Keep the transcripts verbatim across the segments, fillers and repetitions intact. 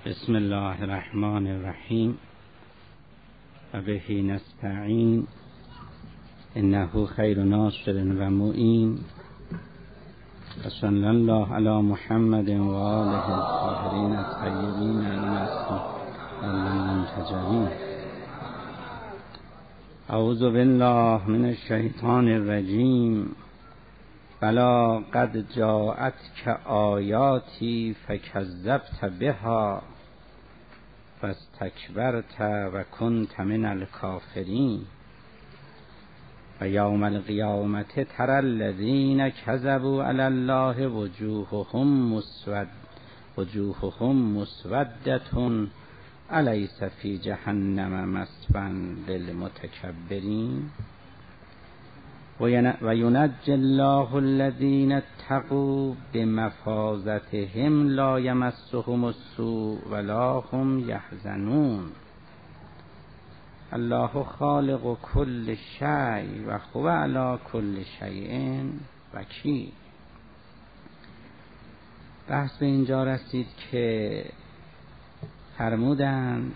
بسم الله الرحمن الرحیم و بهی نستعین انه خیر ناصر و معین و صلی الله علی محمد و آله الطاهرین الطیبین المنتجبین. اعوذ بالله من الشیطان الرجیم. بلا قد جاءتک آیاتی فکذبت بها فاستکبرت و کنت من الکافرین و یوم القیامة تری الذین کذبوا علی الله وجوههم مسود وجوههم مسودة الیس فی جهنم مثوی للمتکبرین و ینجی الله الذین اتقوا بمفازتهم لا یمسهم السوء ولا هم یحزنون. الله خالق کل شیء و هو علی کل شیء وکیل. بحث به اینجا رسید که فرمودند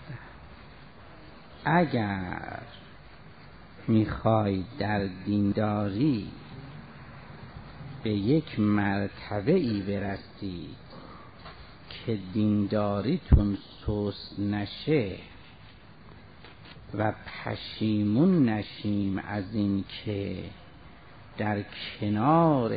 اگر میخواید در دینداری به یک مرتبه ای برسید که دینداریتون سست نشه و پشیمون نشیم از این که در کنار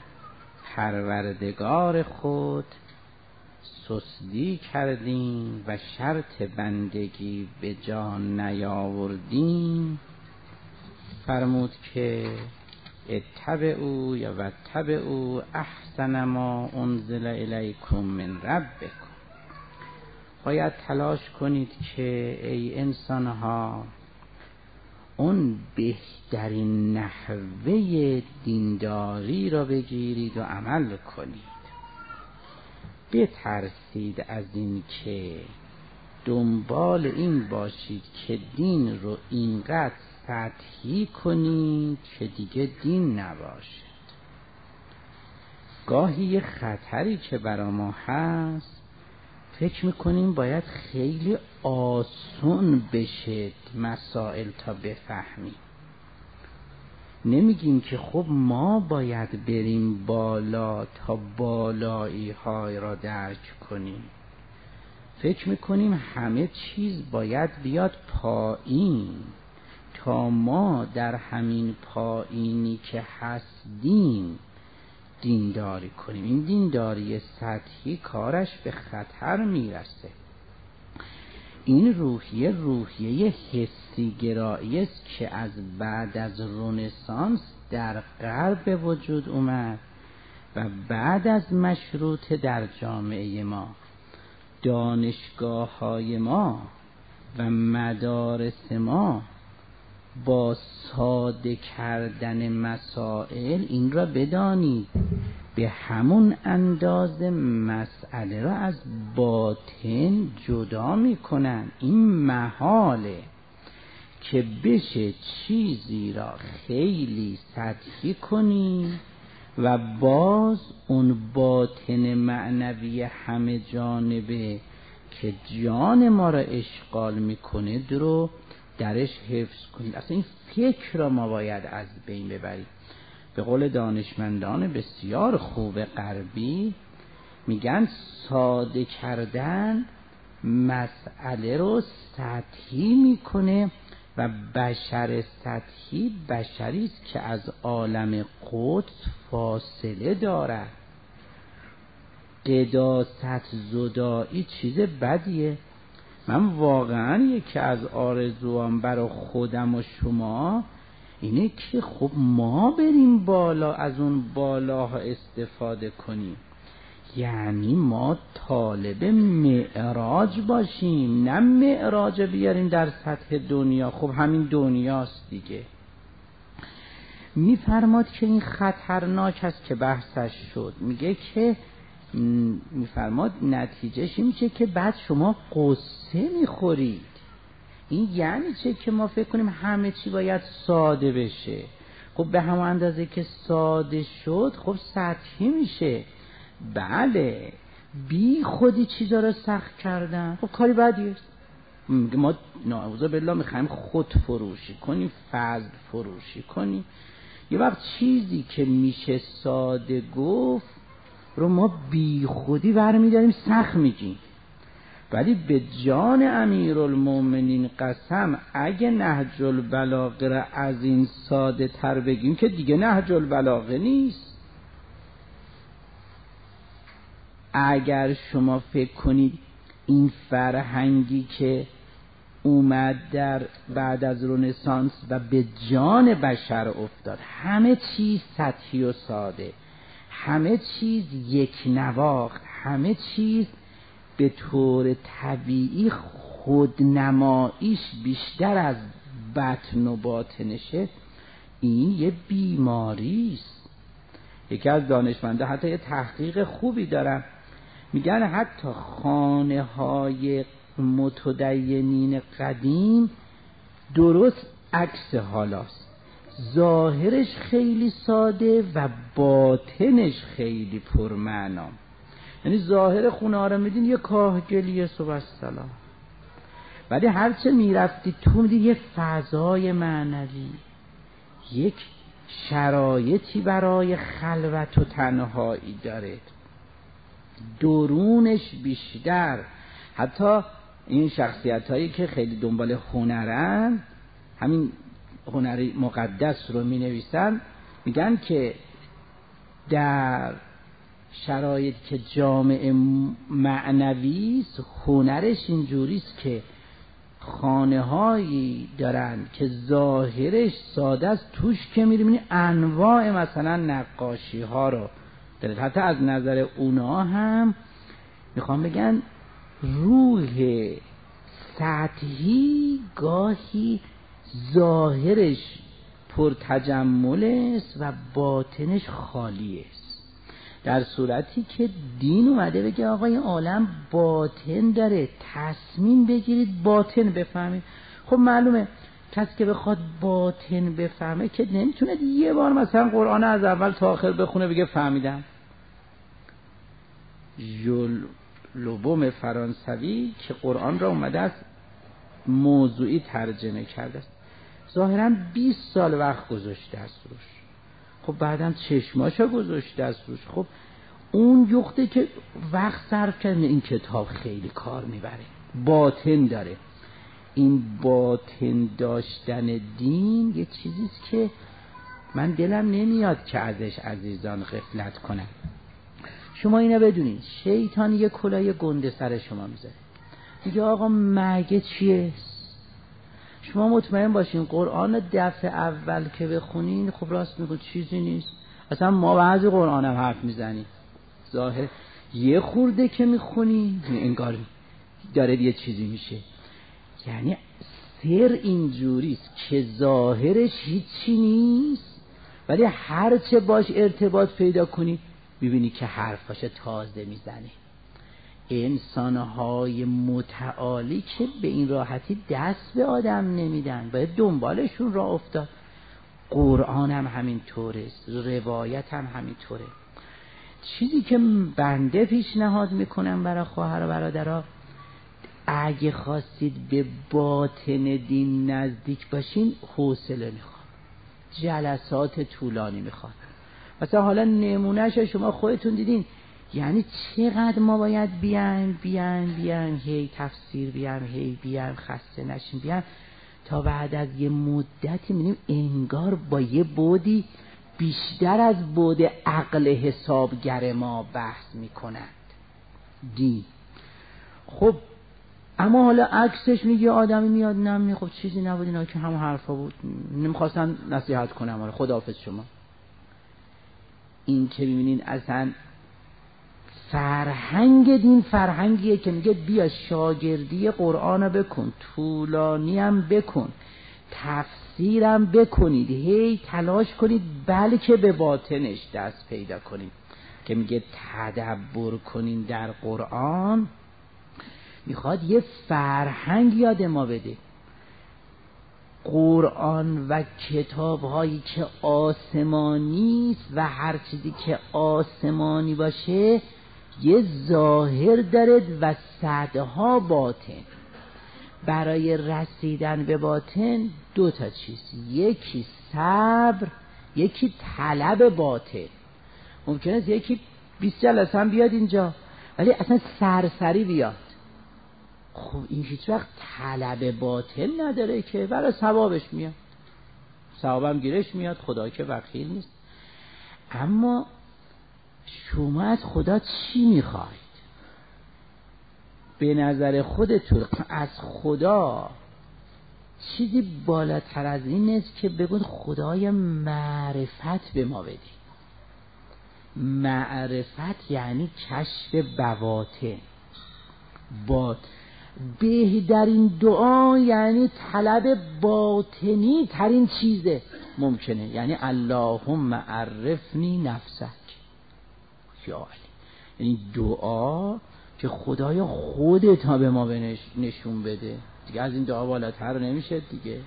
پروردگار خود سستی کردیم و شرط بندگی به جا نیاوردیم، فرمود که اتبعوا یا واتبعوا احسن ما انزل الیکم من ربکم. باید تلاش کنید که ای انسانها اون بهترین نحوه دینداری را بگیرید و عمل کنید. بترسید از این که دنبال این باشید که دین رو اینقدر سطحی کنید که دیگه دین نباشد. گاهی یه خطری که برا ما هست، فکر میکنیم باید خیلی آسون بشه مسائل تا بفهمیم. نمیگیم که خب ما باید بریم بالا تا بالایی های را درک کنیم. فکر میکنیم همه چیز باید بیاد پایین تا ما در همین پایینی که هستیم دینداری کنیم. این دینداری سطحی کارش به خطر میرسه. این روحیه روحیه حسی گرایی است که از بعد از رنسانس در غرب به وجود اومد و بعد از مشروطه در جامعه ما. دانشگاه های ما و مدارس ما با ساده کردن مسائل این را بدانید به همون اندازه مسئله را از باطن جدا میکنن. این محاله که بشه چیزی را خیلی سطحی کنی و باز اون باطن معنوی همه جانبه که جان ما را اشغال میکنه درو درش حفظ کنید. اصلا این فکر را ما باید از بین ببریم. به قول دانشمندان بسیار خوب غربی میگن ساده کردن مسئله رو سطحی میکنه و بشر سطحی بشری است که از عالم قدس فاصله دارد. قداست زدایی چیز بدیه. من واقعا یکی از آرزوام برای خودم و شما اینه که خب ما بریم بالا، از اون بالاها استفاده کنیم. یعنی ما طالب معراج باشیم، نه معراج بیاریم در سطح دنیا. خب همین دنیاست دیگه. میفرماد که این خطرناک است که بحثش شد. میگه که میفرماد نتیجهش میشه که بعد شما قصه میخورید. این یعنی چه؟ که ما فکر کنیم همه چی باید ساده بشه. خب به همون اندازه که ساده شد خب سطحی میشه. بله بی خودی چیزا رو سخت کردن. خب کاری بدیه. ما نعوذ بالله میخوایم خود فروشی کنیم، فضل فروشی کنیم. یه وقت چیزی که میشه ساده گفت رو ما بی خودی برمیداریم سخت میگیم. ولی به جان امیرالمومنین قسم، اگه نهج البلاغه را از این ساده تر بگیم که دیگه نهج البلاغه نیست. اگر شما فکر کنید این فرهنگی که اومد در بعد از رنسانس و به جان بشر افتاد، همه چیز سطحی و ساده، همه چیز یک نواخت، همه چیز به طور طبیعی خودنماییش بیشتر از بطن و باطنشه، این یه بیماری است. یکی از دانشمنده حتی یه تحقیق خوبی دارن، میگن حتی خانه های متدینین قدیم درست عکس حالاست، ظاهرش خیلی ساده و باطنش خیلی پرمعنا. یعنی ظاهر خونه ها رو میدین یه کاهگلیه صبح السلام، ولی هرچه میرفتی تو میدین یه فضای معنوی، یک شرایطی برای خلوت و تنهایی داره، درونش بیشتر. حتی این شخصیت هایی که خیلی دنبال هنرن، همین هنر مقدس رو می نویسن، میگن که در شرایط که جامعه معنوی است، هنرش اینجوریست که خانه هایی دارن که ظاهرش ساده است، توش که می‌بینی انواع مثلا نقاشی ها رو داره. حتی از نظر اونا هم میخوام بگن روح سطحی گاهی ظاهرش پر تجمل است و باطنش خالی است، در صورتی که دین اومده بگه آقا این عالم باطن داره، تصمیم بگیرید باطن بفهمید. خب معلومه کسی که بخواد باطن بفهمه که نمیتونه یه بار مثلا قرآن از اول تا آخر بخونه بگه فهمیدم. ژول لوبوم فرانسوی که قرآن را اومده است موضوعی ترجمه کرده است، ظاهراً بیست سال وقت گذاشته است روش. خب بعدم چشماشو گذاشته است روش. خب اون یخته که وقت صرف کرده، این کتاب خیلی کار میبره، باطن داره. این باطن داشتن دین یه چیزیست که من دلم نمیاد که ازش عزیزان غفلت کنن. شما اینو بدونید، شیطان یه کلاه گنده سر شما میذاره، میگه آقا مرگ چیه؟ شما مطمئن باشین قرآن دفعه اول که بخونین خب راست میگه چیزی نیست. اصلا ما بعضی قرآن هم حرف میزنیم، ظاهر یه خورده که میخونی انگار داره یه چیزی میشه. یعنی سر اینجوریست که ظاهرش هیچی نیست، ولی هرچه باش ارتباط پیدا کنی ببینی که حرفاش تازه میزنه. انسانهای متعالی که به این راحتی دست به آدم نمیدن، باید دنبالشون راه افتاد. قرآن هم همین طوره، روایت هم همین طوره. چیزی که بنده پیشنهاد میکنم برای خواهر و برادرها، اگه خواستید به باطن دین نزدیک باشین حوصله میخواد، جلسات طولانی میخواد. مثلا حالا نمونهش شما خودتون دیدین، یعنی چقدر ما باید بیایم بیایم بیایم هی تفسیر بیایم هی بیایم خسته نشیم بیایم، تا بعد از یه مدتی می‌بینیم انگار با یه بودی بیشتر از بود عقل حسابگر ما بحث میکنند دین. خب اما حالا عکسش میگه آدمی میاد نمی، خب چیزی نبود، اینا که هم حرفا بود، نمیخواستن نصیحت کنم، حالا خداحافظ شما. این که میبینین اصلا فرهنگ دین فرهنگیه که میگه بیا شاگردی قرآن بکن، طولانی هم بکن، تفسیرم بکنید، هی تلاش کنید بلکه به باطنش دست پیدا کنید. که میگه تدبر کنین در قرآن، میخواد یه فرهنگ یاد ما بده. قرآن و کتاب هایی که آسمانی است و هر چیزی که آسمانی باشه یه ظاهر داره و صدها باطن. برای رسیدن به باطن دو تا چیز، یکی صبر، یکی طلب باطن. ممکنه است یکی بیست جلسه هم بیاد اینجا ولی اصلا سرسری بیاد، خب این هیچ وقت طلب باطن نداره که، برای ثوابش میاد، ثوابم گیرش میاد، خدا که وکیل نیست. اما شما از خدا چی میخواید؟ به نظر خودتون از خدا چیزی بالاتر از این نیست که بگید خدای معرفت به ما بدی. معرفت یعنی کشف بواطن. با بهترین دعا یعنی طلب باطنی ترین چیزه ممکنه، یعنی اللهم عرفنی نفسک یا علی، یعنی دعا که خدایا خودت ها به ما نشون بده دیگه، از این دعا بالاتر نمیشه دیگه.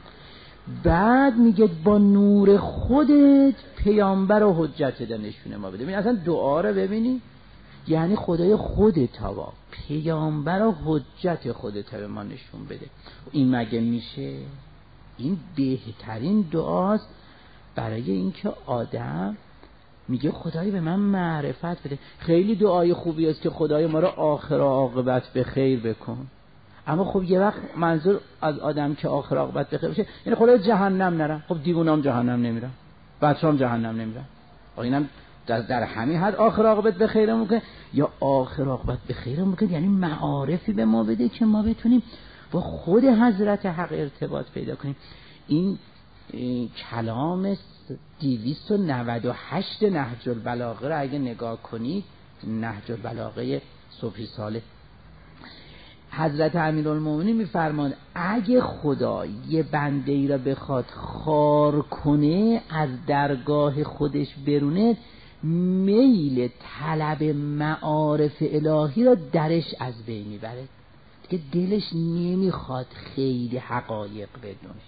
بعد میگه با نور خودت پیامبر و حجت ده نشونه ما بده. ببین اصلا دعا رو ببینی، یعنی خدای خودت ها پیامبر و حجت خودت به ما نشون بده. این مگه میشه؟ این بهترین دعاست برای اینکه آدم میگه خدای به من معرفت بده. خیلی دعای خوبی است که خدای ما رو آخر عاقبت به خیر بکن، اما خب یه وقت منظور از آدم که آخر عاقبت به خیر بشه یعنی خدای جهنم نرم. خب دیوونام جهنم نمیرم، بچه‌ام جهنم نمیرم، اینم در, در همین حد آخر عاقبت به خیر میکنه. یا آخر عاقبت به خیر میکنه یعنی معارفی به ما بده که ما بتونیم با خود حضرت حق ارتباط پیدا کنیم. این, این کلام دویست و نود و هشت نهج البلاغه رو اگه نگاه کنید، نهج البلاغه صبحی ساله، حضرت امیرالمومنین میفرمان اگه خدا یه بنده ای را بخواد خار کنه، از درگاه خودش برونه، میل طلب معارف الهی را درش از بین میبره دیگه، دلش نمیخواد خیلی حقایق بدونه.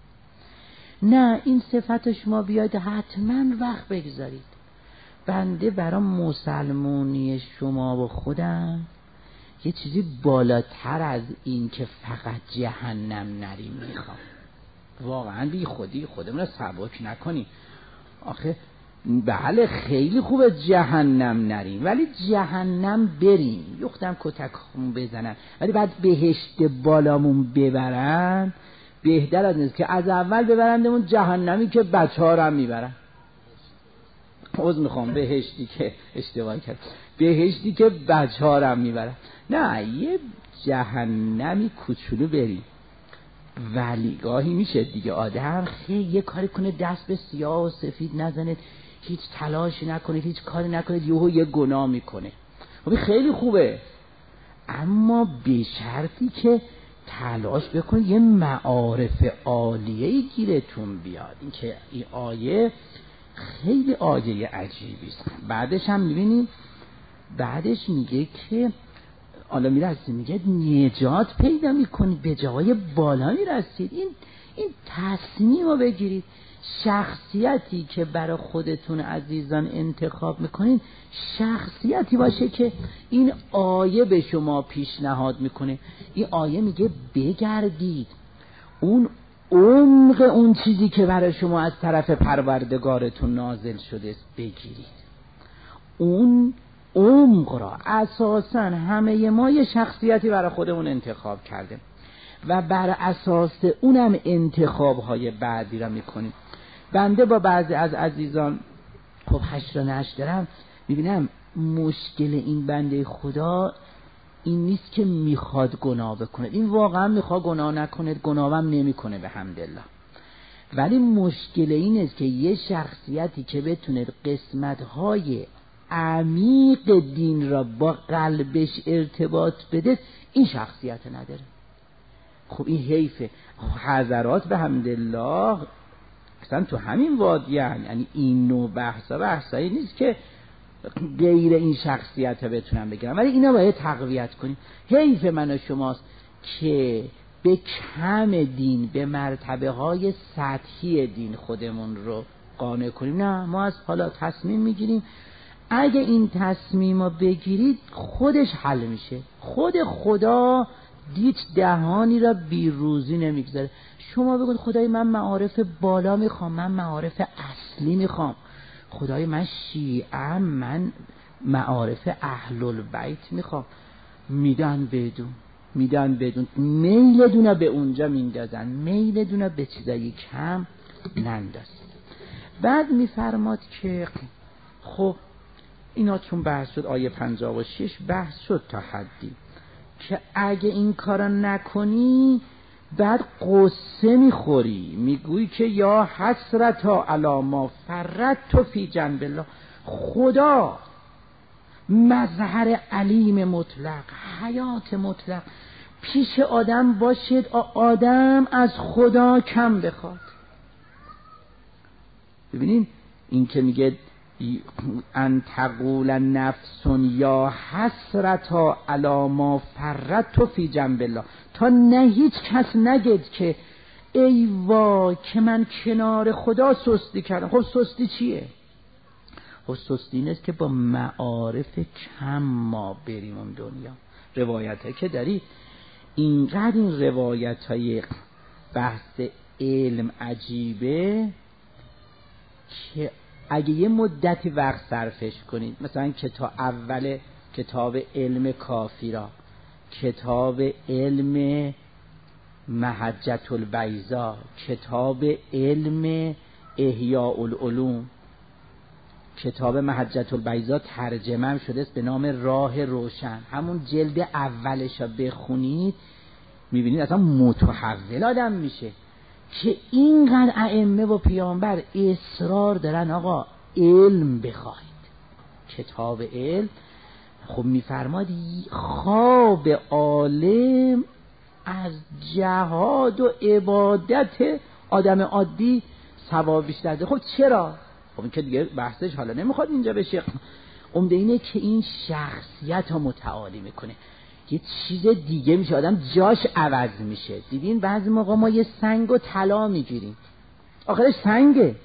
نه، این صفت شما بیاید حتما وقت بگذارید. بنده برای مسلمونی شما و خودم یه چیزی بالاتر از این که فقط جهنم نریم میخوام. واقعا بی خودی خودمون رو سبک نکنیم. آخه بله خیلی خوبه جهنم نریم ولی جهنم بریم، یختم کتک خون بزنن ولی بعد بهشت بالامون ببرن، بهتر از نیست که از اول ببرندمون جهنمی که بچه ها رو هم میبرن. عوض میخوام بهشتی که اشتباه کرد، بهشتی که بچه ها رو هم میبرن. نه، یه جهنمی کوچولو بریم ولی گاهی میشه دیگه آدم خیلی یه کاری کنه دست به سیاه و سفید نزنه، هیچ تلاشی نکنید، هیچ کاری نکنید، یهو یه گناه میکنه. خب خیلی خوبه، اما به شرطی که تلاش بکنید یه معارف عالیه گیرتون بیاد. این که این آیه خیلی آیه عجیبی است. بعدش هم میبینید، بعدش میگه که حالا میرسید میگه نجات پیدا میکنید، به جای بالا میرسید. این این تصمیم رو بگیرید. شخصیتی که برای خودتون عزیزان انتخاب میکنید شخصیتی باشه که این آیه به شما پیشنهاد میکنه. این آیه میگه بگردید اون عمق اون چیزی که برای شما از طرف پروردگارتون نازل شده است بگیرید. اون عمق را اساساً همه ما یه شخصیتی برای خودمون انتخاب کرده و بر اساس اونم انتخاب‌های بعدی را میکنیم. بنده با بعضی از عزیزان خب هشت را نشت دارم، میبینم مشکل این بنده خدا این نیست که میخواد گناه بکنه، این واقعا میخواد گناه نکنه، گناه هم نمیکنه به حمدالله، ولی مشکل این است که یه شخصیتی که بتونه قسمت‌های عمیق دین را با قلبش ارتباط بده این شخصیت نداره. خب این حیفه. حضرات به حمدالله اصلا تو همین وادی هن. یعنی این نوع بحثا بحثایی نیست که غیر این شخصیت ها بتونم بگیرم، ولی اینا باید تقویت کنیم. حیف من و شماست که به کم دین، به مرتبه های سطحی دین خودمون رو قانع کنیم. نه، ما از حالا تصمیم میگیریم اگه این تصمیم رو بگیرید خودش حل میشه. خود خدا دیت دهانی را بیروزی نمیگذاره. شما بگید خدای من معارف بالا میخوام، من معارف اصلی میخوام، خدای من شیعه، من معارف اهل البیت میخوام، میدن بدون میدن بدون میل دونه به اونجا میندازن، میل دونه به چیزایی کم نندازن. بعد میفرماد که خب اینا چون بحث شد آیه پنجاه و شش بحث شد تا حدی که اگه این کارا نکنی بعد قصه میخوری، میگویی که یا حسرتا علی ما فرطت فی جنب الله. خدا مظهر علیم مطلق، حیات مطلق پیش آدم باشد، آدم از خدا کم بخواد. ببینین این که میگه ان تقول نفس یا حسرتا علی ما فرطت فی جنب الله، تا نه هیچ کس نگید که ای وای که من کنار خدا سستی کردم. خب سستی چیه؟ خب سستی این است که با معارف کم ما بریم اون دنیا. روایت های که داری اینقدر این روایت های بحث علم عجیبه که اگه یه مدتی وقت صرفش کنید، مثلا کتاب اول کتاب علم کافی را، کتاب علم محجة البیضاء، کتاب علم احیاء العلوم، کتاب محجة البیضاء ترجمه هم شده است به نام راه روشن، همون جلد اولش را بخونید میبینید اصلا متحول آدم میشه که اینقدر ائمه و پیامبر اصرار دارن آقا علم بخواید. کتاب علم خب میفرماد خواب عالم از جهاد و عبادت آدم عادی ثواب بیشتر ده. خب چرا؟ خب این که دیگه بحثش حالا نمیخواد اینجا بشه. عمده اینه که این شخصیت رو متعالی میکنه، یه چیز دیگه میشه، آدم جاش عوض میشه. دیدین بعضی موقع ما یه سنگ و طلا میگیریم، آخرش سنگه.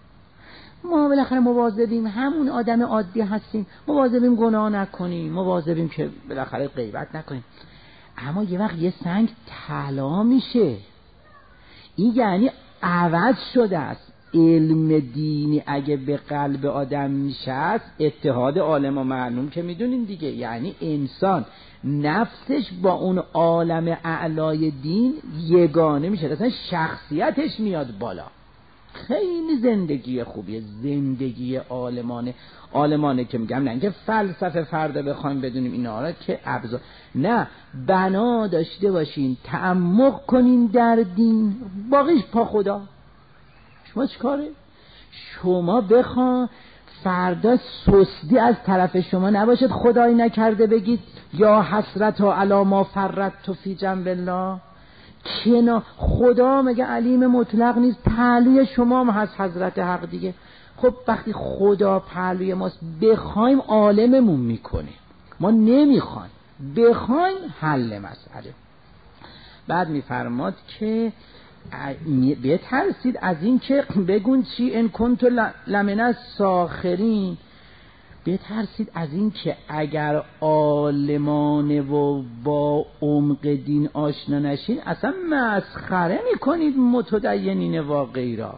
ما بالاخره مواظبیم، همون آدم عادی هستیم، مواظبیم گناه نکنیم، مواظبیم که بالاخره غیبت نکنیم، اما یه وقت یه سنگ طلا میشه. این یعنی عوض شده است. علم دینی اگه به قلب آدم میشه، اتحاد عالم و معلوم که میدونین دیگه، یعنی انسان نفسش با اون عالم اعلای دین یگانه میشه، اصلا شخصیتش میاد بالا. خیلی زندگی خوبیه، زندگی عالمانه. عالمانه که میگم نه اینکه فلسفه فردا بخوایم بدونیم اینا را که ابزار، نه، بنا داشته باشین، تعمق کنین در دین، باقیش پا خدا. شما چیکاره؟ شما بخوان فردا سستی از طرف شما نباشد، خدایی نکرده بگید یا حسرت علی ما فرطت فی جنب الله. کنا خدا مگه علیم مطلق نیست؟ پهلوی شما هم هست حضرت حق دیگه. خب وقتی خدا پهلوی ماست بخوایم عالممون میکنه، ما نمیخوایم، بخوایم حل مسئله. بعد میفرماد که بترسید از این که بگون چی ان کنت لمن الساخرین، بترسید از این که اگر عالمانه و با عمق دین آشنا نشین اصلا مسخره میکنید متدینین واقعی را.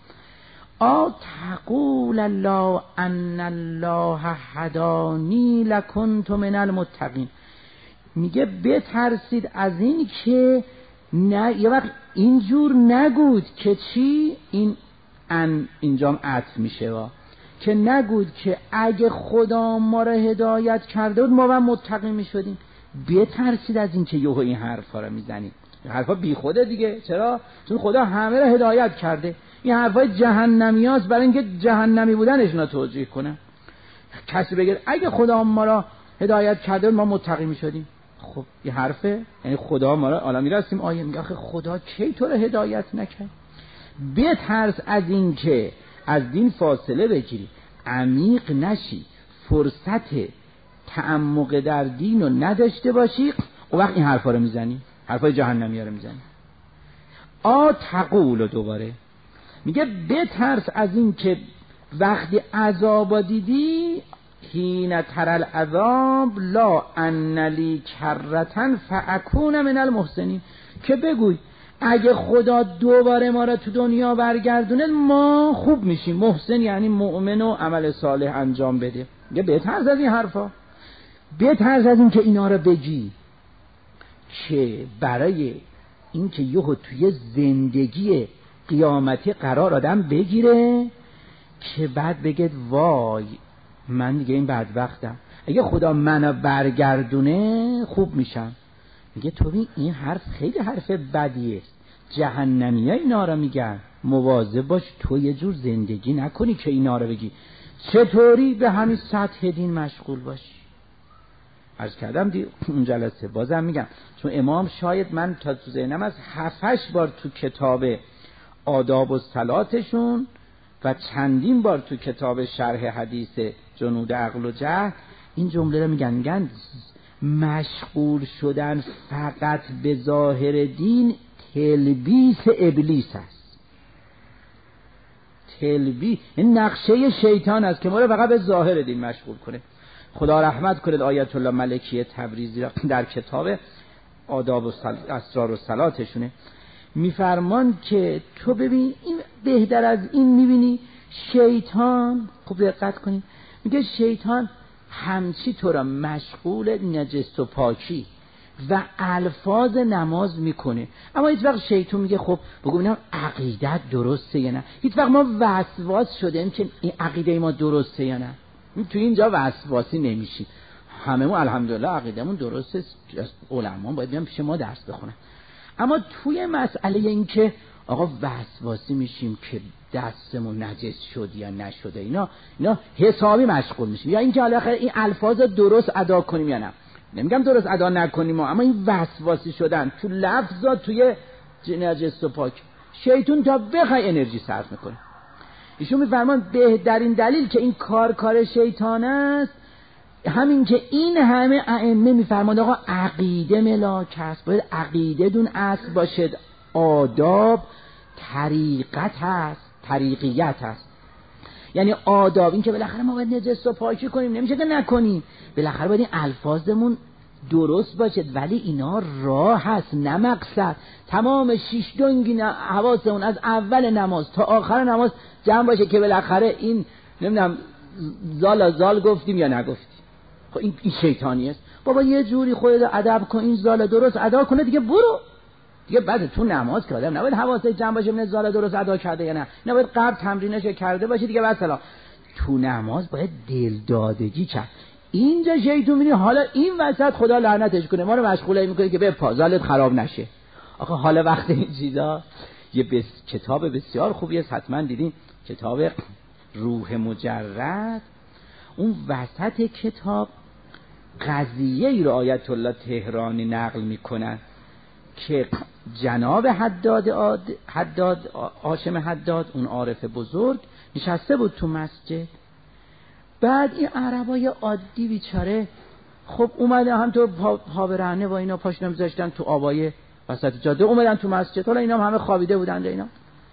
آ تقول الله ان الله هدانی لکنت من المتقین. میگه بترسید از این که نه یه وقت اینجور نگود که چی این ان اینجام عطف میشه وا، که نگود که اگه خدا ما را هدایت کرده بود ما هم متقی میشدیم. بترسید از این که یهو این حرفا رو میزنید. این حرفا بی خوده دیگه. چرا؟ چون خدا همه را هدایت کرده. این حرفای جهنمیاست برای اینکه جهنمی بودنش نا توجیه کنه. کسی بگه اگه خدا ما را هدایت کرده بود ما متقی میشدیم، خب این حرفه، یعنی خدا ما را حالا میرسیم آیه میگه آخه خدا کی تو را هدایت نکرد. بترس از این که از دین فاصله بگیری، عمیق نشی، فرصت تعمق در دین رو نداشته باشی، و وقت این حرفا رو میزنی، حرفای جهنمی ها رو میزنی. آ تقول دوباره میگه بترس از این که وقتی عذاب دیدی حین تر العذاب لا ان لی کرتن فاکون من المحسنین، که بگوی اگه خدا دوباره ما را تو دنیا برگردونه ما خوب میشیم. محسن یعنی مؤمن و عمل صالح انجام بده. یه بهتر از این حرفا، بهتر از این که اینا رو بگی که برای این که یهو توی زندگی قیامتی قرار آدم بگیره که بعد بگه وای من دیگه این بدبختم، اگه خدا منو برگردونه خوب میشم. میگه تو ببین این حرف خیلی حرف بدیه است، جهنمی‌ها اینا رو میگن، مواظب باش تو یه جور زندگی نکنی که اینا رو بگی. چطوری؟ به همین سطح دین مشغول باشی. عرض کردم دی اون جلسه، بازم میگم چون امام شاید من تا تو ذهنم از هفتش بار تو کتاب آداب و صلاتشون و چندین بار تو کتاب شرح حدیث جنود عقل و جهل این جمله رو میگن، میگن مشغول شدن فقط به ظاهر دین تلبیس ابلیس است. تلبیس این نقشه شیطان است که ما رو فقط به ظاهر دین مشغول کنه. خدا رحمت کنه آیت الله ملکی تبریزی را در کتاب آداب و اسرار و صلاتشونه میفرمان که تو ببین این بهتر از این میبینی شیطان، خوب دقت کنی، میگه شیطان همچی تو را مشغول نجس و پاکی و الفاظ نماز میکنه، اما هیچ وقت شیطان میگه خب بگو ببینم عقیدت درسته یا نه. هیچ وقت ما وسواس شدیم که این عقیده ما درسته یا نه. تو اینجا وسواسی نمیشیم، هممون الحمدلله عقیدمون درسته، علما باید بیان پیش ما درس بخونن. اما توی مسئله این که آقا وسواسی میشیم که دستمون نجس شد یا نشده، اینا اینا حسابی مشغول میشیم، یا اینکه حالا این الفاظ درست ادا کنیم یا نه. نمیگم درست ادا نکنیم، اما این وسواسی شدن تو لفظا توی نجس و پاک، شیطان تا بخوای انرژی صرف میکنه. ایشون میفرمان بهترین دلیل که این کار کار شیطان است همین که این همه ائمه میفرماد آقا عقیده ملاک است، باید عقیده دون اصل باشد، آداب طریقت هست، طریقیت هست. یعنی آداب این که بالاخره ما باید نجس و پاکی کنیم، نمیشه که نکنیم، بالاخره باید این الفاظمون درست باشد، ولی اینا راه هست نه مقصد. تمام شیش دنگی حواسمون از اول نماز تا آخر نماز جمع باشه که بالاخره این نمیدونم زال زال گفتیم یا نگفتیم. خب این, این شیطانی است. بابا یه جوری خودت ادب کن، این زال درست ادا کنه دیگه، برو دیگه. بعد تو نماز که آدم نباید حواسش جمع باشه من زال درست ادا کرده یا نه، نباید قبل تمرینش کرده باشه دیگه. مثلا تو نماز باید دلدادگی کرد. اینجا شیطان میبینی حالا این وسط خدا لعنتش کنه ما رو مشغول میکنه که به پازالت خراب نشه. آخه حالا وقت این چیزا یه بس... کتاب بسیار خوبی است، حتما دیدین، کتاب روح مجرد. اون وسط کتاب قضیه ای رو آیت الله تهرانی نقل میکنن که جناب حداد آد... حداد هاشم حداد، اون عارف بزرگ، نشسته بود تو مسجد. بعد این عربای عادی بیچاره خب اومده هم تو پا, پا برهنه و اینا پاشنه میذاشتن تو آبای وسط جاده، اومدن تو مسجد. حالا اینا هم همه خوابیده بودن. اینا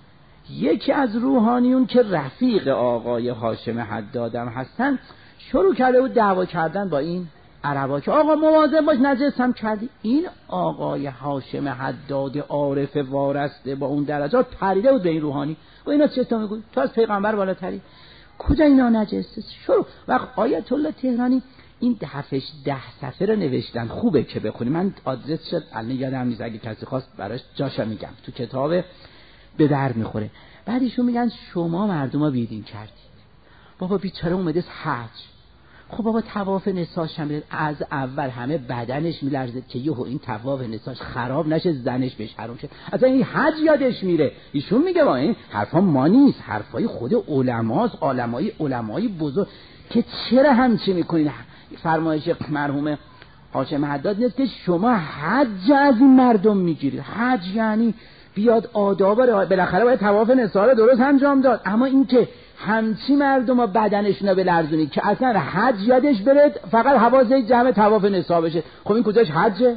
یکی از روحانیون که رفیق آقای هاشم حدادم هستن شروع کرده بود دعوا کردن با این عربا که آقا مواظب باش نجس هم کردی. این آقای هاشم حداد عارف وارسته با اون درجات پریده بود به این روحانی و اینا چه تو میگوی تو از پیغمبر بالاتری، کجا اینا نجسه؟ شروع وقت آیت الله تهرانی این دهفش ده صفحه رو نوشتن، خوبه که بخونی. من آدرس شد الان یادم نیست، اگه کسی خواست براش جاشا میگم، تو کتاب به درد میخوره. بعدشون میگن شما مردم بیدین کردید. بابا بیچاره اومده حج، خب بابا طواف نساش هم از اول همه بدنش میلرزه که یهو این طواف نساش خراب نشه زنش بهش حرام شه، اصلا این حج یادش میره. ایشون میگه با این حرفا ما نیست، حرفای خود علماست، علمای علمای بزرگ که چرا همچی میکنین. فرمایش مرحوم هاشم حداد نیست که شما حج از این مردم میگیرید. حج یعنی بیاد آداب رو بالاخره باید طواف نساء درست انجام داد، اما این که همچی مردم بدنشون رو بلرزونی که اصلا حج یادش بره، فقط حواس جمع طواف نساء بشه، خب این کجاش حجه؟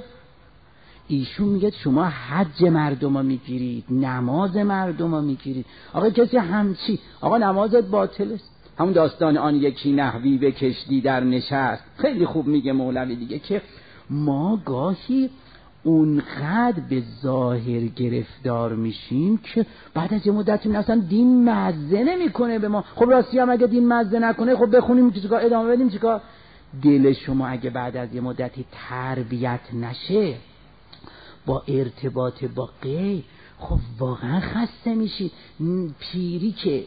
ایشون میگه شما حج مردم رو میگیرید، نماز مردم رو میگیرید. آقا کسی همچی آقا نمازت باطل است، همون داستان آن یکی نحوی به کشتی در نشست، خیلی خوب میگه مولوی دیگه که ما گاهی اونقدر به ظاهر گرفتار میشیم که بعد از یه مدتی اصلا دین مزه نمیکنه به ما. خب راستی هم اگه دین مزه نکنه خب بخونیم چیکار، ادامه بدیم چیکار؟ دل شما اگه بعد از یه مدتی تربیت نشه با ارتباط با غیر، خب واقعا خسته میشی. پیری که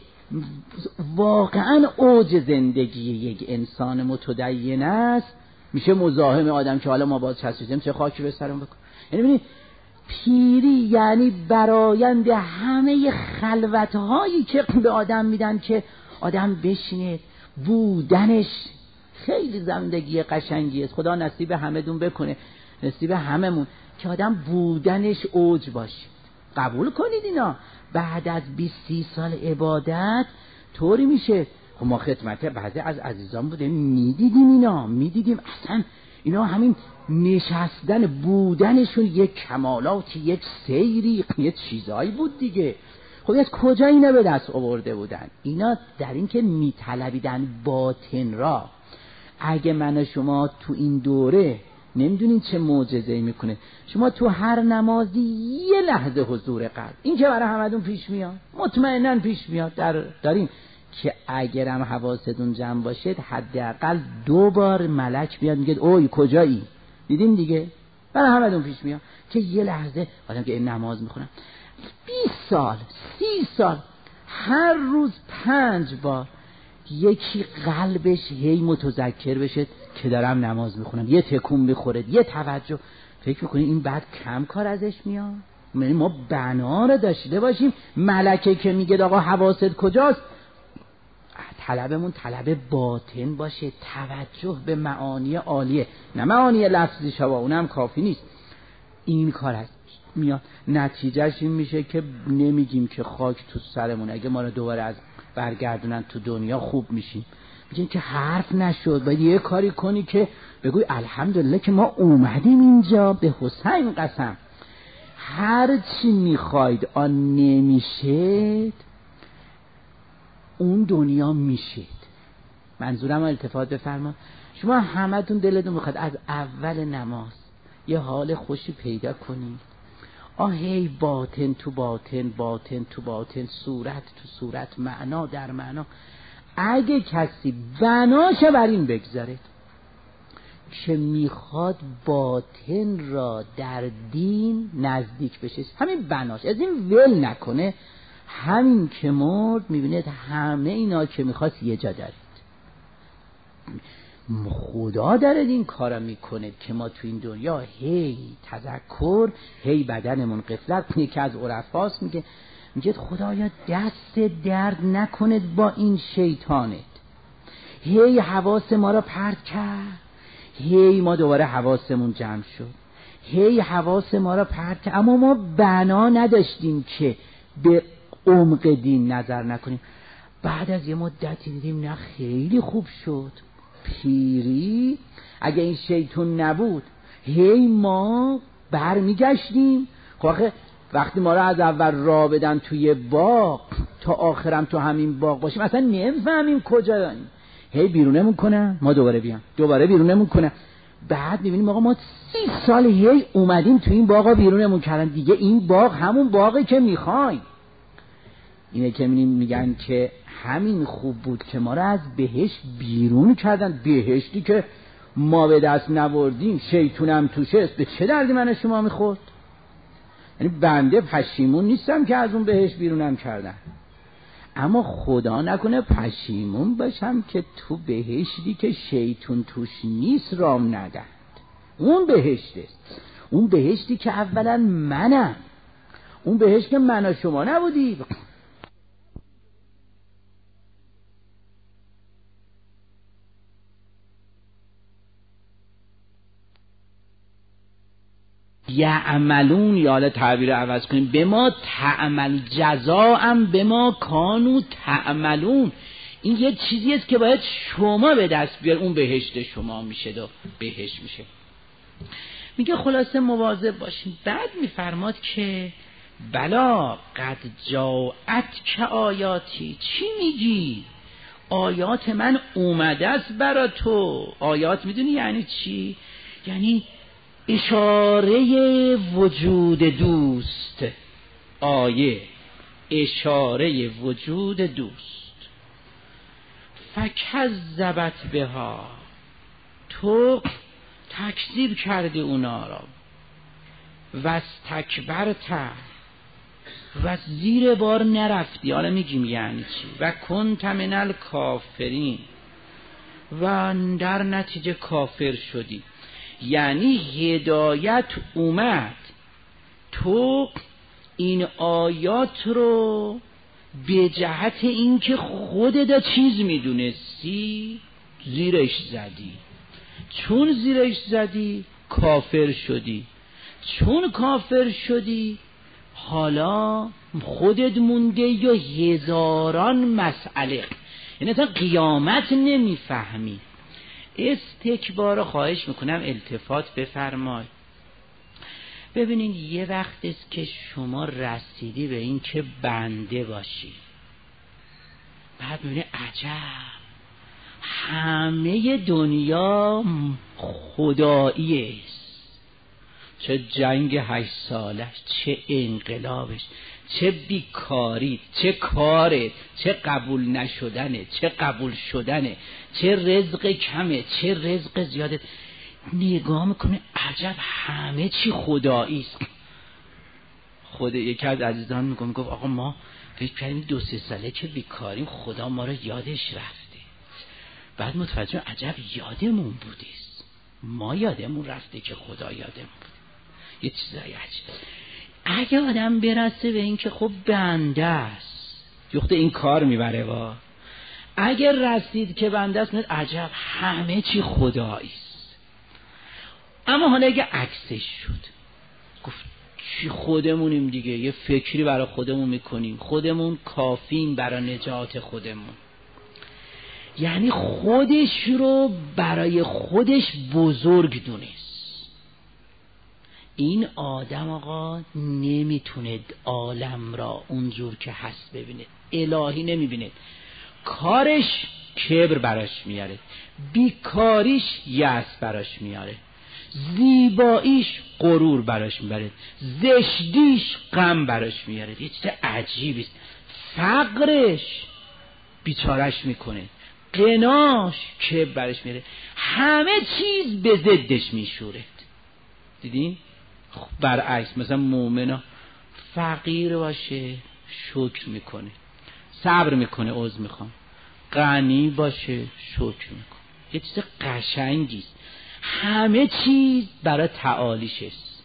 واقعا اوج زندگی یک انسان متدین است میشه مزاحم آدم که حالا ما باز چسبیدیم چه خاکی به سرم بکن. یعنی ببینید پیری یعنی برآیند همه خلوت‌هایی که به آدم میدن که آدم بشینه بودنش خیلی زندگی قشنگیه. خدا نصیب همه دون بکنه، نصیب هممون که آدم بودنش اوج باشه. قبول کنید اینا بعد از بیست سی سال عبادت طوری میشه. خب ما خدمت بعضی از عزیزان بوده میدیدیم اینا میدیدیم اصلا اینا همین نشستن بودنشون یک کمالاتی، یک سیری، یه چیزایی بود دیگه. خب از کجا اینا به دست آورده بودن؟ اینا در این که میطلبیدن باطن را. اگه من و شما تو این دوره نمیدونین چه معجزه‌ای میکنه، شما تو هر نمازی یه لحظه حضور قلب، این که برای همتون پیش میاد، مطمئناً پیش میاد در داریم که اگرم حواستون جمع باشید حداقل دو بار ملک بیاد میگه اوی کجایی؟ دیدین دیگه برای همتون پیش میاد که یه لحظه آدم که این نماز میخونم بیست سال سی سال هر روز پنج بار یکی قلبش هی متذکر بشه که دارم نماز میخونم، یه تکون میخوره، یه توجه. فکر میکنی این بعد کم کار ازش میاد؟ یعنی ما بنا رو داشته باشیم ملکه که میگه آقا حواست کجاست، طلبمون طلب باطن باشه، توجه به معانی عالیه، نه معانی لفظی شوا، اونم کافی نیست. این کار هست میاد نتیجهش این میشه که نمیگیم که خاک تو سرمون اگه ما رو دوباره از برگردونن تو دنیا خوب میشیم، میگیم که حرف نشد، باید یه کاری کنی که بگوی الحمدلله که ما اومدیم اینجا، به حسین قسم هر چی میخواید آن نمیشد اون دنیا میشید. منظورم التفات بفرما، شما همتون دلتون میخواد از اول نماز یه حال خوشی پیدا کنید، آهی باطن تو باطن، باطن تو باطن، صورت تو صورت، معنا در معنا. اگه کسی بناشه بر این بگذاره که میخواد باطن را در دین نزدیک بشه، همین بناش از این ول نکنه، همین که مرد میبینید همه اینا که میخواست یه جا دارید. خدا داره این کارا میکنه که ما تو این دنیا هی تذکر، هی بدنمون غفلت. یکی از عرفاست میگه میگه خدایا دست درد نکند با این شیطانت، هی حواس ما را پرت کرد، هی ما دوباره حواسمون جمع شد، هی حواس ما را پرت کرد، اما ما بنا نداشتیم که به عمق دین نظر نکنیم. بعد از یه مدتی دیدیم نه خیلی خوب شد. پیری اگه این شیطان نبود هی ما برمیگشتیم. خب وقتی ما را از اول راه بدن توی باغ تا آخرم تو همین باغ باشیم اصلا نمیفهمیم کجا داریم، هی بیرونمون کنن ما دوباره بیام، دوباره بیرونمون کنن، بعد میبینیم آقا ما سی سال هی اومدیم تو این باغا بیرونمون کردن، دیگه این باغ همون باغی که میخوایم. اینه که میگن که همین خوب بود که ما را از بهشت بیرون کردن، بهشتی که ما به دست نبردیم، شیطونم توشه است، به چه دردی من شما میخورد؟ یعنی بنده پشیمون نیستم که از اون بهشت بیرونم کردن، اما خدا نکنه پشیمون باشم که تو بهشتی که شیطون توش نیست رام ندهد. اون بهشت است، اون بهشتی که اولا منم، اون بهشت که من و شما نبودی. یعملون، یا حالا تعبیر عوض کنیم به ما تعمل، جزاءم به ما کانوا تعملون. این یه چیزی است که باید شما به دست بیار، اون بهشت شما میشه و بهشت میشه. میگه خلاصه مواظب باشین. بعد میفرماد که بلا قد جاءت که آیاتی، چی میگی؟ آیات من اومده است برا تو. آیات میدونی یعنی چی؟ یعنی اشاره وجود دوست. آیه اشاره وجود دوست. فکذبت بها، تو تکذیب کردی اونا را. واستکبرت، و زیر بار نرفتی. حالا میگیم یعنی چی. و کنت من الکافرین، و در نتیجه کافر شدی. یعنی هدایت اومد، تو این آیات رو به جهت اینکه خودت چیز میدونستی زیرش زدی. چون زیرش زدی کافر شدی. چون کافر شدی حالا خودت مونده یا هزاران مسئله، یعنی تا قیامت نمیفهمی. استکبار خواهش میکنم التفات بفرمای. ببینین یه وقت است که شما رسیدی به این که بنده باشی، بعد ببینی عجب همه دنیا خداییه، چه جنگ هشت سالش، چه انقلابش، چه بیکاری، چه کاره، چه قبول نشدنه، چه قبول شدنه، چه رزق کمه، چه رزق زیاده. نگاه میکنه عجب همه چی خدایی است. خود یکی از عزیزان میگم گفت آقا ما فکر کردیم دو سه ساله که بیکاریم خدا ما رو یادش رفته. بعد متوجه عجب یادمون بودیست، ما یادمون رفته که خدا یادمون بود. یه چیزایی عجب. اگه آدم برسه به این که خب بنده است، یخت این کار میبره وا. اگر رسید که بنده است میاد عجب همه چی خدایی است. اما حالا اگه عکسش شد، گفت چی خودمونیم دیگه، یه فکری برای خودمون میکنیم، خودمون کافیم برای نجات خودمون. یعنی خودش رو برای خودش بزرگ دونست. این آدم آقا نمیتونه عالم را اونجور که هست ببینه، الهی نمیبینه. کارش کبر براش میاره، بیکاریش یأس براش میاره، زیباییش غرور براش میاره، زشتیش غم براش میاره. یه چیز عجیبیست. فقرش بیچارش میکنه، غناش کبر براش میاره، همه چیز به ضدش میشوره. دیدین؟ خب برعکس مثلا مومنا فقیر باشه شکر میکنه، صبر میکنه، عذر میخوام. غنی باشه شکر میکنه. یه چیز قشنگیست، همه چیز برای تعالیش است.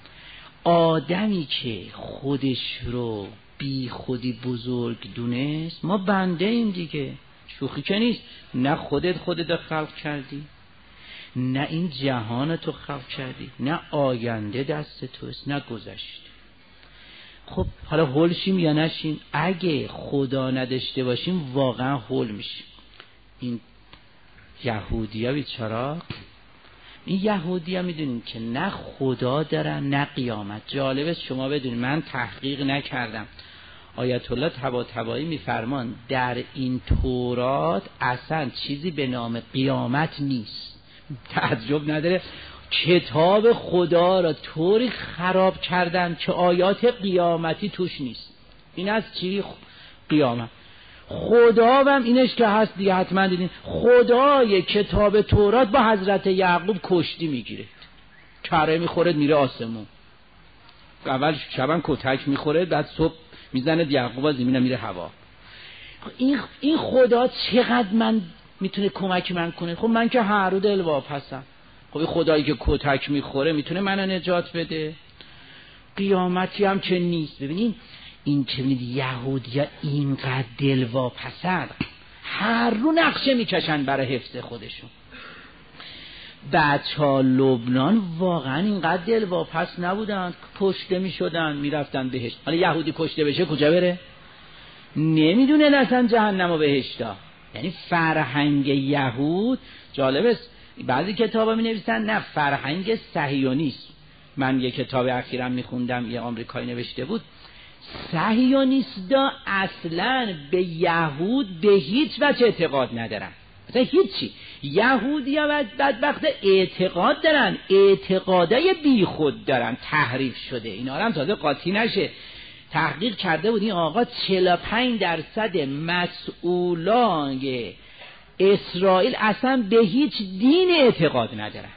آدمی که خودش رو بی خودی بزرگ دونست، ما بنده ایم دیگه، شوخی که نیست. نه خودت خودت خلق کردی، نه این جهان تو خلق کردی، نه آینده دست توست، نه گذشته. خب حالا هول شیم یا نشیم؟ اگه خدا نداشته باشیم واقعا هول میشیم. این یهودی ها بیچارا، این یهودی ها میدونین که نه خدا دارن نه قیامت. جالبه شما بدونین، من تحقیق نکردم، آیت الله طباطبایی میفرمان در این تورات اصلا چیزی به نام قیامت نیست. تعجب نداره کتاب خدا را طوری خراب کردن که آیات قیامتی توش نیست. این از چی؟ قیامت. خدا هم اینش که هست دیگه، حتما دیدین خدای کتاب تورات با حضرت یعقوب کشتی میگیره، کره میخوره میره آسمون. اول شبن کتک میخوره، بعد صبح میزنه یعقوب از زمین میره هوا. این این خدا چقدر من میتونه کمک من کنه؟ خب من که هر رو دل واپسم. خب خدایی که کتک میخوره میتونه منو نجات بده؟ قیامتی هم که نیست. ببینین این که ببینید یهودی ها اینقدر دل واپسن، هر رو نقشه میکشن برای حفظ خودشون. بچه ها لبنان واقعا اینقدر دل واپس نبودن، کشته میشدن میرفتن بهشت. حالا یهودی کشته بشه کجا بره؟ نمیدونه اصلا جهنم و بهشتا. یعنی فرهنگ یهود جالبه است. بعضی کتابا می نویسن نه فرهنگ صهیونیست. من یه کتاب اخیرا میخوندم، یه آمریکایی نوشته بود صهیونیست‌ها اصلاً به یهود به هیچ وجه اعتقاد ندارن، مثلا هیچی. یهودی‌ها بدبخت اعتقاد دارن، اعتقادای بی خود دارن، تحریف شده. اینا هم تازه قاطی نشه. تحقیق کرده بود این آقا چهل و پنج درصد مسئولان اسرائیل اصلا به هیچ دین اعتقاد ندارن.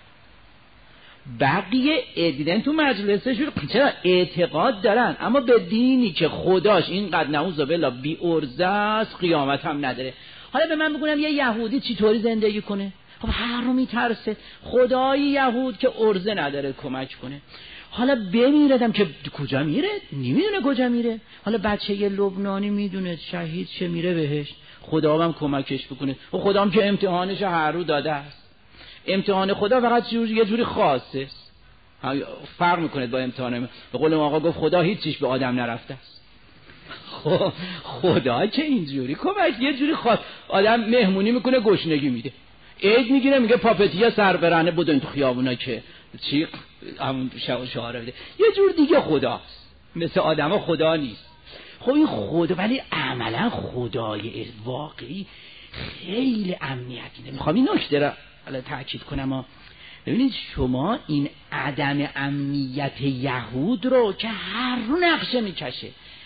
بقیه دیدن تو مجلسشون چرا اعتقاد دارن، اما به دینی که خداش اینقدر نعوذ بالله بی ارزه است، قیامت هم نداره. حالا به من بگونم یه یهودی چی طوری زندگی کنه؟ خب هر رو میترسه خدای یهود که ارزه نداره کمک کنه. حالا بمیردم که کجا میره؟ نمیدونه کجا میره. حالا بچه یه لبنانی میدونه شهید چه میره بهش، خدا هم کمکش بکنه. و خدا هم که امتحانش هر رو داده است. امتحان خدا فقط یه جوری خاصه، فرق میکنه با امتحان. به قول آقا گفت خدا هیچ چیز به آدم نرفته است. خب خدا که اینجوری کمک یه جوری خاص، آدم مهمونی میکنه گشنگی میده، عید میگیره میگه پاپتیا سر برنه بودن تو خیابونا که چی همون شعار بده. یه جور دیگه خداست، مثل آدم خدا نیست. خب این خدا ولی عملا خدای واقعی خیلی امنیتی نمیده. میخوام این نکته را حالا تأکید کنم ها. ببینید شما این عدم امنیت یهود رو که هر رو نقشه میکشه،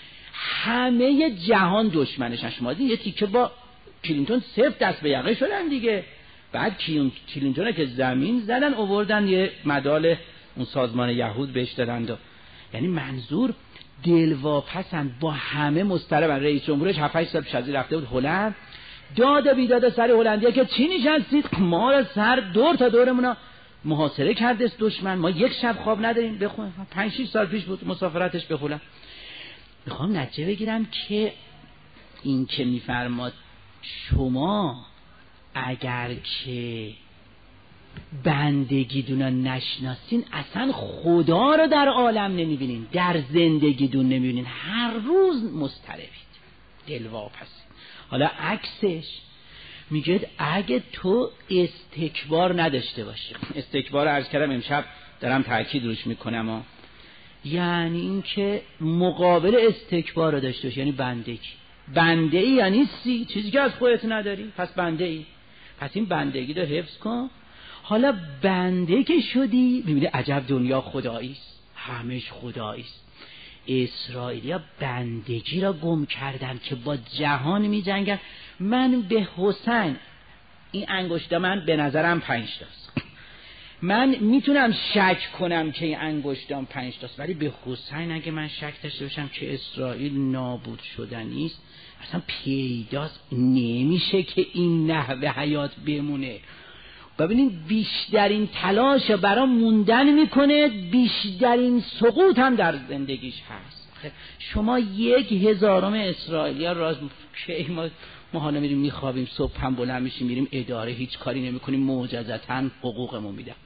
همه جهان دشمنشن. شما دیدین یه تیکه با کلینتون سفت دست به یقه شدن دیگه. بعد کلینتون که زمین زدن آوردن یه مدال اون سازمان یهود بهش دادن. یعنی منظور دلواپسند، با همه مضطربن. رئیس جمهورش هفت هشت سال پیش از این رفته بود هلند، داد و بیداد سر هلندیا که چی نشستید ما را سر دور تا دورمون محاصره کرده است دشمن، ما یک شب خواب نداریم. بخون پنج شش سال پیش بود مسافرتش به هلند. میخوام نتیجه بگیرم که این که میفرماد شما اگر که بندگی دونا نشناسین اصلا خدا رو در عالم نمیبینین، در زندگی دون نمیبینین، هر روز مضطربید، دلواپسید. حالا عکسش میگه اگه تو استکبار نداشته باشی، استکبار عرض کردم امشب دارم تاکید روش میکنم ها. یعنی این که مقابل استکبار رو داشته باشی، یعنی بندگی. بنده ای یعنی سی چیزی که از خودت نداری، پس بنده ای. پس این بندگی رو حفظ کن. حالا بنده که شدی ببینید عجب دنیا خدایی است، همش خدایی است. اسرائیلیا بندگی را گم کردن که با جهان می جنگن. من به حسین این انگشتا من به نظرم پنج تاست، من میتونم شک کنم که این انگشتام پنج تاست، ولی به حسین اگه من شک داشته باشم که اسرائیل نابود شدنی است، اصلا پیداست، نمیشه که این نحوه حیات بمونه. ببینید بیشترین تلاش برای موندن میکنه، بیشترین سقوط هم در زندگیش هست. شما یک هزارم اسرائیلیا راز که ما ما حالا میریم میخوابیم، صبح هم بلند میشیم میریم اداره، هیچ کاری نمیکنیم، معجزتاً حقوقمون میدن.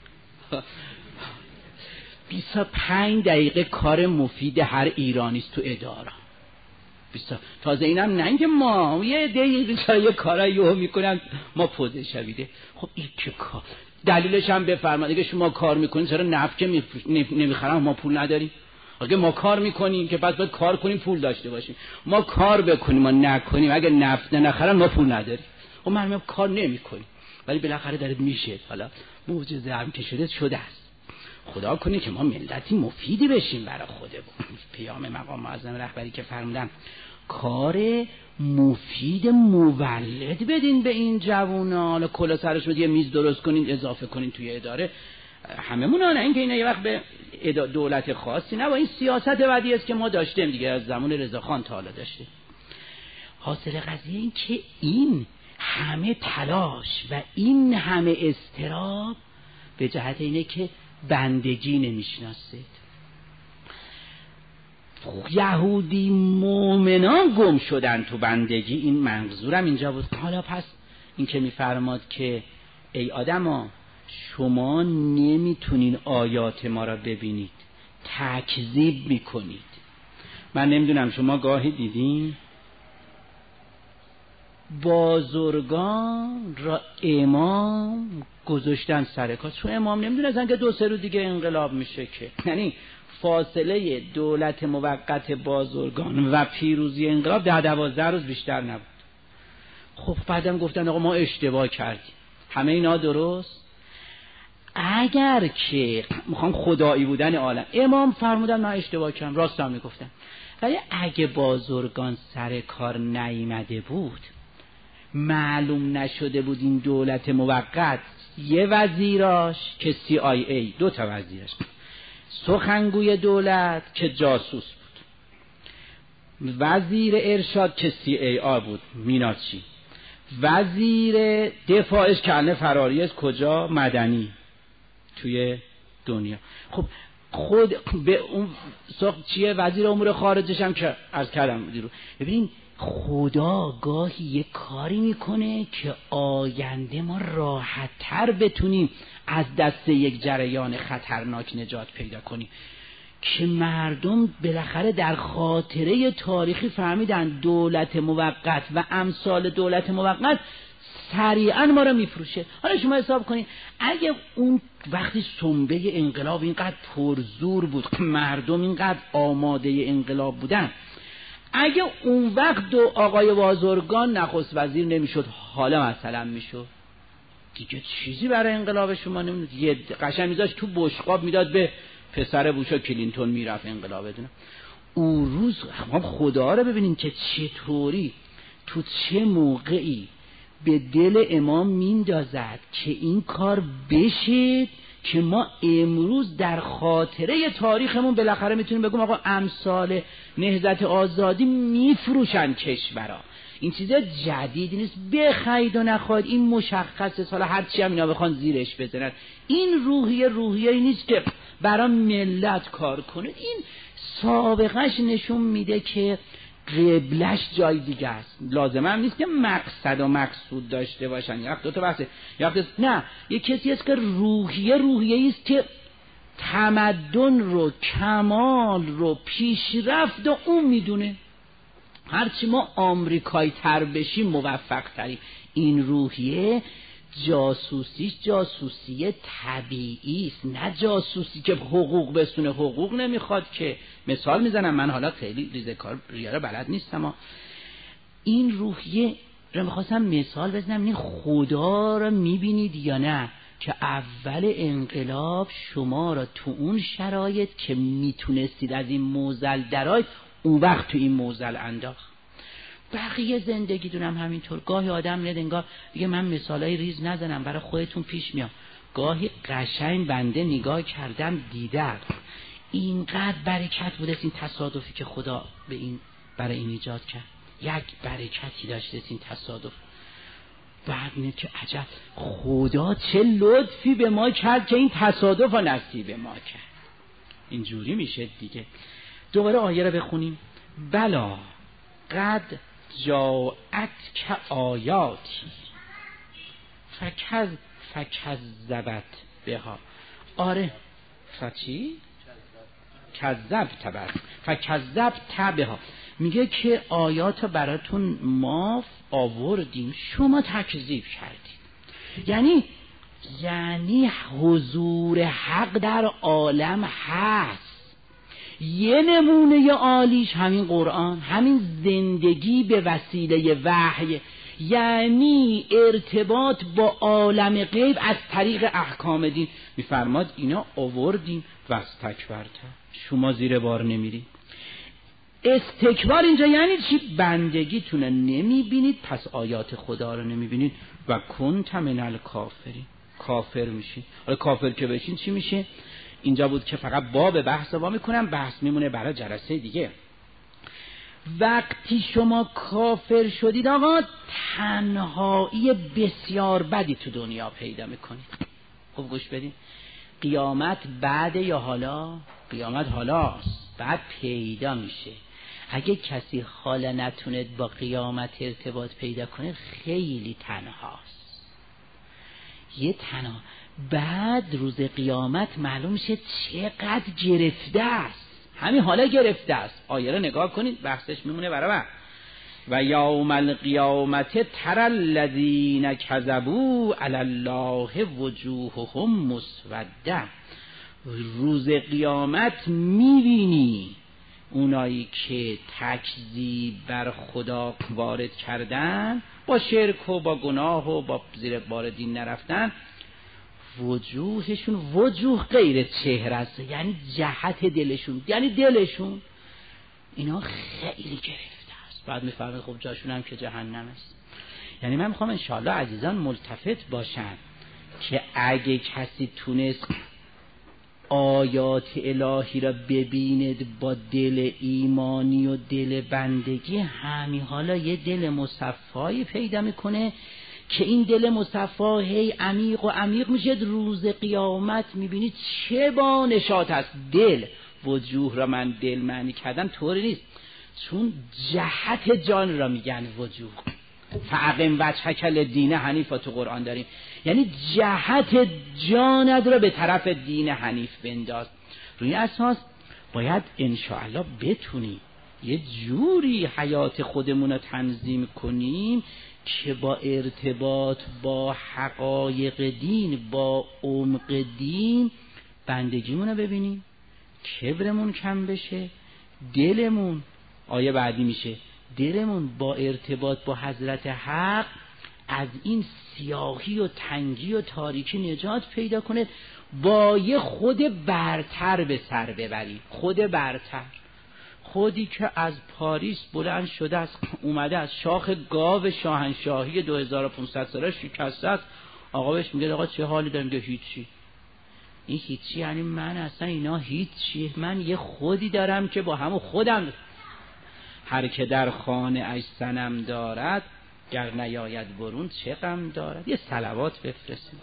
بیست و پنج دقیقه کار مفید هر ایرانی است تو اداره. تازه اینم نه اینکه ما یه دقیقه یه کارایی میکنن ما پوزه شویده. خب این که کار دلیلش هم بفرمایید که شما کار میکنین چرا نفت نمیخرن ما پول نداریم؟ اگه ما کار میکنیم که بعد باید کار کنیم پول داشته باشیم. ما کار بکنیم ما نکنیم اگه نفت نخرن ما پول نداریم. خب من هم کار نمیکنیم ولی بالاخره دارید میشه. حالا معجزه هم که شده شده است. خدا کنه که ما ملتی مفیدی بشیم برای خودمون. پیام مقام معظم رهبری که فرمودن کار مفید مولد بدین به این جوونا. حالا کلا سرش یه میز درست کنین اضافه کنین توی اداره هممون، نه اینکه اینا یه وقت به دولت خاصی نه، با این سیاست بدی است که ما داشتیم دیگه از زمان رضاخان تا حالا داشتیم. حاصل قضیه این که این همه تلاش و این همه اضطراب به جهت اینه که بندگی نمیشناسید. یهودی مؤمنان گم شدن تو بندگی، این منظورم اینجا بود. حالا پس این که میفرماد که ای آدما شما نمیتونین آیات ما را ببینید، تکذیب میکنید. من نمیدونم شما گاهی دیدین بازرگان را امام گذاشتن سر کار، چون امام نمیدونستن که دو سه روز دیگه انقلاب میشه که، یعنی فاصله دولت موقت بازرگان و پیروزی انقلاب ده دوازده روز بیشتر نبود. خب بعدم گفتن آقا ما اشتباه کردیم. همه اینا درست؟ اگر که میخوام خدایی بودن عالم، امام فرمودن من اشتباه کردم، راست هم میگفتن. ولی اگه بازرگان سر کار نیامده بود، معلوم نشده بود این دولت موقت، یه وزیراش که سی آی ای، دو تا وزیرش، سخنگوی دولت که جاسوس بود، وزیر ارشاد که سی ای آ بود میناچی، وزیر دفاعش کنه فراری از کجا؟ مدنی توی دنیا. خب خود به اون سخت چیه وزیر امور خارجش هم که عرض کردم دیرو. ببین خدا گاهی یه کاری میکنه که آینده ما راحت تر بتونیم از دست یک جریان خطرناک نجات پیدا کنیم، که مردم بالاخره در خاطره تاریخی فهمیدن دولت موقت و امثال دولت موقت سریعا ما رو میفروشه. حالا شما حساب کنید اگه اون وقتی سنبه انقلاب اینقدر پرزور بود، مردم اینقدر آماده انقلاب بودن، اگه اون وقت دو آقای بازرگان نخست وزیر نمیشد، حالا مثلا میشد دیگه چیزی برای انقلاب شما نمیدونید، یه قشنگ میذاش تو بشقاب میداد به پسر بوشا کلینتون میرفت انقلاب بدونه. اون روز هم خدا رو ببینین که چطوری تو چه موقعی به دل امام میندازد که این کار بشه، که ما امروز در خاطره تاریخمون بالاخره میتونیم بگیم آقا امثال نهضت آزادی میفروشن کشورها. این چیز جدیدی نیست، بخواید و نخواید این مشخصه، سال هرچی هم اینا بخوان زیرش بزنن. این روحیه روحیه نیست که برای ملت کار کنه، این سابقش نشون میده که قبلش جای دیگه است. لازمه هم نیست که مقصد و مقصود داشته باشن، یک دو تا بحثه، یک نه، یک کسی است که روحیه روحیه است که تمدن رو، کمال رو، پیشرفت و اون میدونه. هرچی ما آمریکایی تر بشیم موفق تریم. این روحیه جاسوسیش جاسوسی طبیعی است، نه جاسوسی که حقوق بسونه. حقوق نمیخواد که. مثال میزنم من، حالا خیلی ریزکار ریاره بلد نیستم، اما این روحیه رو میخواستم مثال بزنم. این خدا رو میبینید یا نه که اول انقلاب شما را تو اون شرایط که میتونستید از این موزل درآید، اون وقت تو این موزل انداخت. بقیه زندگی دونم همینطور. گاهی آدم میاد انگار دیگه من مثالای ریز نزنم، برای خودتون پیش میام. گاهی قشنگ بنده نگاه کردم دیدم اینقدر برکت بوده این تصادفی که خدا به این برای این ایجاد کرد. یک برکتی داشته این تصادف. بعد میاد که عجب خدا چه لطفی به ما کرد که این تصادف رو نصیب ما کرد. اینجوری میشه دیگه. دوباره آیه رو بخونیم. بلا قد جاءت که آیاتی فکذ فکذبت بها. آره فچی کذب تبر فکذب تبها. میگه که آیات براتون ما آوردیم شما تکذیب کردید. یعنی یعنی حضور حق در عالم هست. یه نمونه عالیش همین قرآن، همین زندگی به وسیله وحی، یعنی ارتباط با عالم غیب از طریق احکام دین. میفرماد اینا آوردیم و استکبرت، شما زیر بار نمیرید. استکبار اینجا یعنی چی؟ بندگیتونه نمیبینید، پس آیات خدا رو نمیبینید و کنت من الکافرین، کافر میشین. حالا کافر که بشین چی میشه؟ اینجا بود که فقط باب بحث وا میکنم، بحث میمونه برای جلسه دیگه. وقتی شما کافر شدید آقا تنهایی بسیار بدی تو دنیا پیدا میکنید. خب گوش بدید، قیامت بعد یا حالا؟ قیامت حالاست، بعد پیدا میشه. اگه کسی حالا نتونه با قیامت ارتباط پیدا کنه خیلی تنهاست، یه تنها. بعد روز قیامت معلوم میشه چقدر گرفته است. همین حالا گرفته است. آیه رو نگاه کنید، بحثش میمونه برابر. و یوم القیامت تری الذین کذبوا علی الله وجوههم مسوده روز قیامت میبینی اونایی که تکذیب بر خدا وارد کردن، با شرک و با گناه و با زیر بار دین نرفتن، وجوهشون وجوه غیر چهره است، یعنی جهت دلشون، یعنی دلشون اینا خیلی گرفته است. بعد میفهمید خب جاشون هم که جهنم است. یعنی من میخوام انشاءالله عزیزان ملتفت باشن که اگه کسی تونست آیات الهی را ببیند با دل ایمانی و دل بندگی، همین حالا یه دل مصفایی پیدا میکنه که این دل مصفا هی عمیق و عمیق میشه. روز قیامت میبینید چه با نشاط است. دل، وجوه را من دل معنی کردم طوری نیست، چون جهت جان را میگن وجوه. فاقم وجهک للدین حنیفا تو قرآن داریم، یعنی جهت جانت را به طرف دین حنیف بنداز. روی اساس باید انشاءالله بتونیم یه جوری حیات خودمون رو تنظیم کنیم که با ارتباط با حقایق دین، با عمق دین، بندگیمون رو ببینیم، کبرمون کم بشه، دلمون، آیه بعدی میشه دلمون با ارتباط با حضرت حق از این سیاهی و تنگی و تاریکی نجات پیدا کنه، با یه خود برتر به سر ببریم. خود برتر، خودی که از پاریس بلند شده است، اومده از شاخ گاو شاهنشاهی دو هزار و پانصد ساله شکسته است. آقا بهش میگه آقا چه حالی دارم؟ میگه هیچی. این هیچی یعنی من اصلا اینا هیچی، من یه خودی دارم که با همون خودم. هر که در خانه اش صنم دارد، گر نیاید برون چه غم دارد. یه صلوات بفرستید.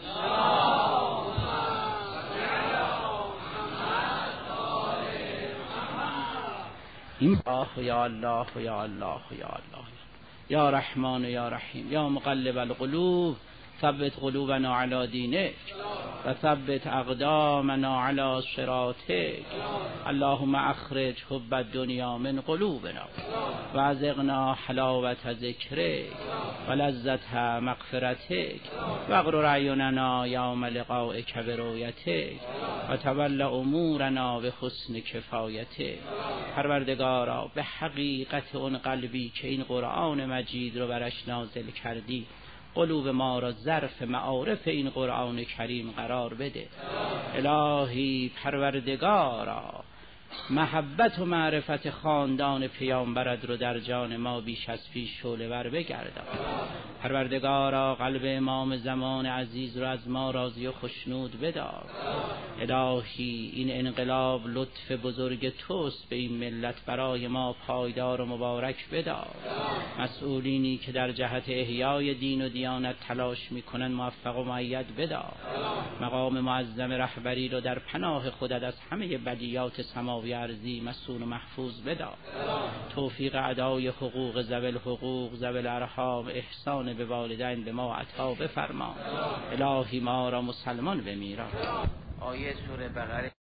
این آه یا الله یا الله یا الله یا رحمان یا رحیم یا مقلب القلوب ثبت قلوبنا علی دینک و ثبت اقدامنا علی صراطک. اللهم اخرج حب الدنیا من قلوبنا و ازغنا حلاوت ذکرک و لذت مغفرتک و اغرر اعیننا یوم لقائک برؤیتک و تول امورنا به حسن کفایتک. پروردگارا به حقیقت اون قلبی که این قرآن مجید رو برش نازل کردی، قلوب ما را ظرف معارف این قرآن کریم قرار بده. الهی پروردگارا، محبت و معرفت خاندان پیامبرت رو در جان ما بیش از پیش شعله ور بگردان. پروردگارا قلب امام زمان عزیز رو از ما راضی و خشنود بدار. الهی این انقلاب لطف بزرگ توست به این ملت، برای ما پایدار و مبارک بدار. مسئولینی که در جهت احیای دین و دیانت تلاش میکنن موفق و مؤید بدار. مقام معظم رهبری رو در پناه خودت از همه بدیات سماوی ارضی مسئول و محفوظ بدار. توفیق ادای حقوق ذوی الحقوق ذوی الارحام، احسان به والدین به ما عطا بفرما. الهی ما را مسلمان بمیران. آیه سوره بقره